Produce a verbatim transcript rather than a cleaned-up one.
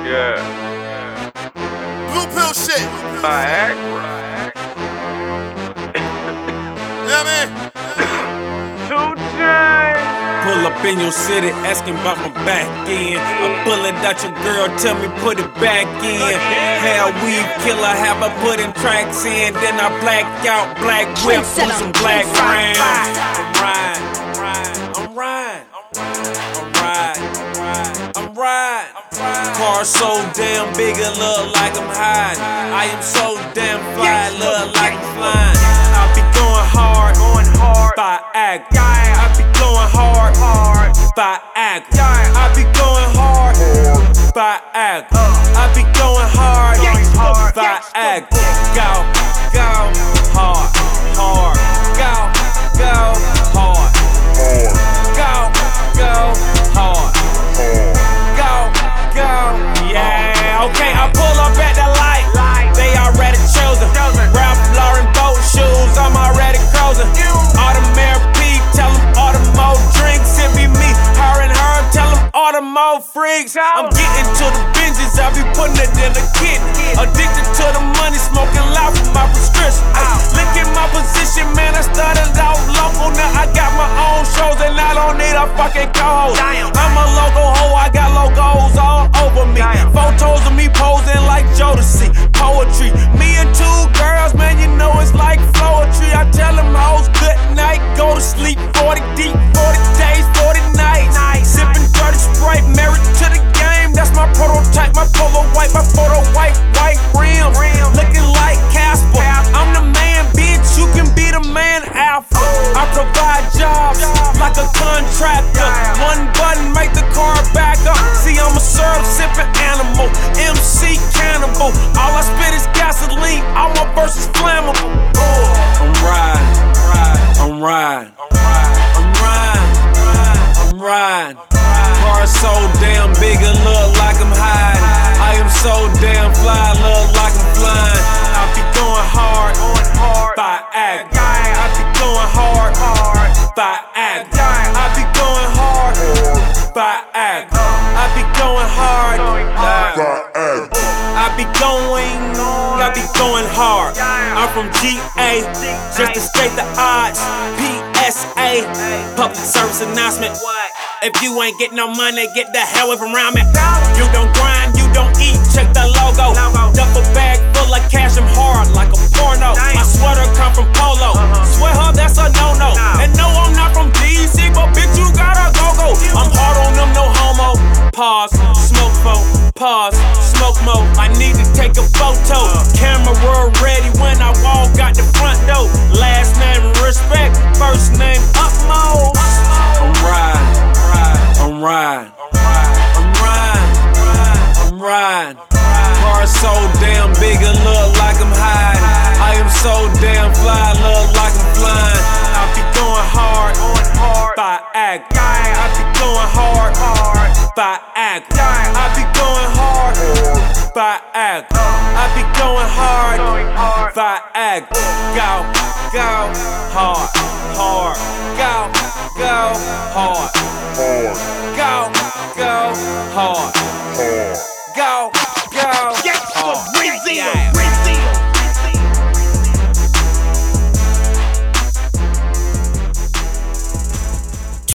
Yeah. Blue pill shit. Viagra. Yeah, man. Two chains. Pull up in your city asking about my back end. I pull it out your girl, tell me put it back in. Hair weave killer, have I put in tracks in. Then I black out, black whip with some black rounds. I'm riding, I'm riding, I'm riding, I'm riding. Car so damn big it look like I'm hiding. I am so damn fly, look like I'm flying. I be going hard, going hard, Viagra. I be going hard, hard, Viagra. I be going hard, Viagra. I be going hard, hard, Viagra. Go, go, hard, hard. Go, go, hard, go, go, hard. Go, go, yeah. Okay, I pull up at the light. They already chosen. Ralph Lauren boat shoes, I'm already cruising. Audemars P, tell them order more drinks. It be me, her and her, tell them order more freaks. I'm getting to the binges, I be putting it in the kidney. Addicted to the money, smoking loud for my prescription. Look at my position, man, I started out local. Now I got my own shows and I don't need a fucking co-host. I'm a local hoe, I got logos all over me. Photos of me posing like Jodeci. Poetry, me and two girls, man, you know it's like poetry. I tell them hoes good night, go to sleep. Forty deep, forty days, forty nights. Sipping dirty Sprite, married to the game. That's my prototype, my polo white, my photo white, white rim. Looking like Casper, I'm the man, bitch. You can be the man, Alpha. I provide jobs like a contractor. One button, make the car back up. See, I'm a syrup sipping animal, M C cannibal. All I spit is gasoline, all my verses flammable. I'm riding, I'm riding, I'm riding, I'm riding. Car so damn big it look like I'm hiding. I am so damn fly, look like I'm flying. I be going hard, Viagra. I be going hard, Viagra. I be going hard, Viagra. I be going hard, Viagra. I be going, I be going hard. I'm from G A, just to state the odds. P S A, public service announcement. If you ain't get no money, get the hell away from around me. You don't grind, you don't eat, check the logo. Duffel bag full of cash, I'm hard like a porno. My sweater come from Polo, swear her that's a no-no. And no, I'm not from D C, but bitch, you gotta go-go. I'm hard on them, no homo. Pause, smoke mo, pause, smoke mo. I need to take a photo. Camera ready when I walk out the front door. Last name respect, first name Upmo. I'm riding, I'm riding, I'm riding, I'm riding. Car so damn big it look like I'm hiding. I am so damn fly, look like I'm flying. I be going hard, Viagra. I be going hard, Viagra. I be going hard, Viagra. I be going hard, Viagra. Go, go, hard, hard. Go, go, hard, hard. Go.